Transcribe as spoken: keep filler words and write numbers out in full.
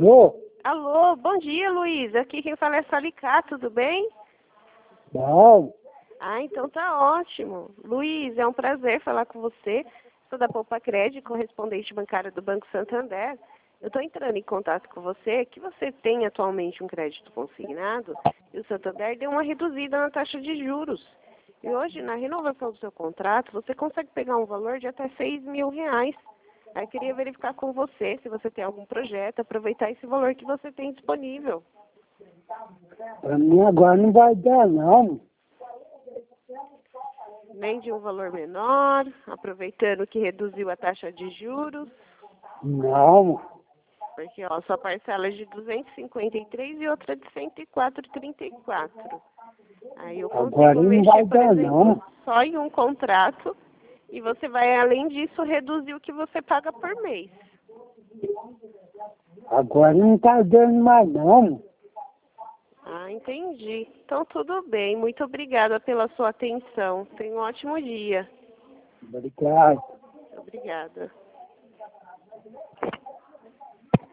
Alô? Alô, bom dia, Luiz. Aqui quem fala é Salicá, tudo bem? Bom. Ah, então tá ótimo. Luiz, é um prazer falar com você. Sou da Poupa Crédito, correspondente bancária do Banco Santander. Eu estou entrando em contato com você, que você tem atualmente um crédito consignado e o Santander deu uma reduzida na taxa de juros. E hoje, na renovação do seu contrato, você consegue pegar um valor de até seis mil reais. Aí eu queria verificar com você se você tem algum projeto, aproveitar esse valor que você tem disponível. Pra mim agora não vai dar, não. Nem de um valor menor, aproveitando que reduziu a taxa de juros. Não. Porque ó, sua parcela é de duzentos e cinquenta e três e outra de cento e quatro vírgula trinta e quatro. Aí eu Agora consigo não mexer, vai por dar, exemplo, não. só em um contrato e você vai, além disso, reduzir o que você paga por mês. Agora não tá dando mais, não. Ah, entendi. Então tudo bem. Muito obrigada pela sua atenção. Tenha um ótimo dia. Obrigado. Obrigada.